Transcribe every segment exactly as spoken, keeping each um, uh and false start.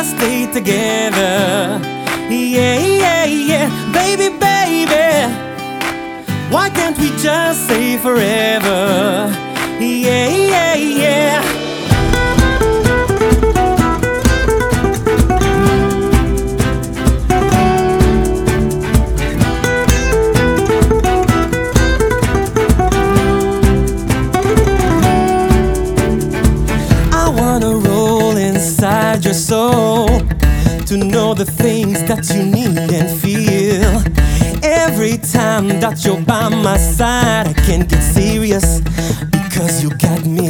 just stay together? Yeah, yeah, yeah, baby, baby, why can't we just stay forever? Yeah, yeah, yeah. Inside your soul, to know the things that you need and feel. Every time that you're by my side, I can get serious because you got me.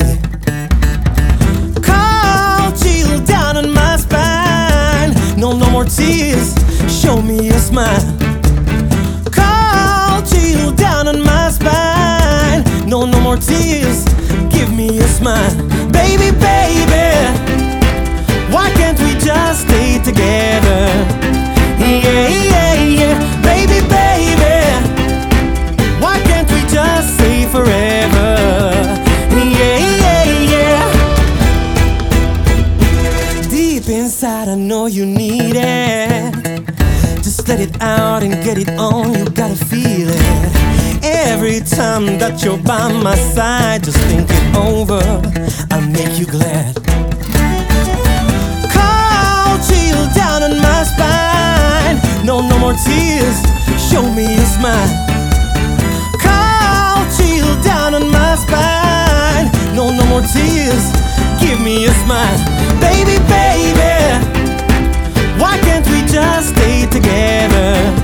Cold chill down on my spine. No, no more tears, show me a smile. Cold chill down on my spine. No, no more tears, give me a smile. Baby, baby, why can't we just stay together? Yeah, yeah, yeah, baby, baby, why can't we just stay forever? Yeah, yeah, yeah. Deep inside I know you need it. Just let it out and get it on, you gotta feel it. Every time that you're by my side, just think it over, I'll make you glad. Chill down on my spine. No, no more tears, show me a smile. Cold chill down on my spine. No, no more tears, give me a smile. Baby, baby, why can't we just stay together?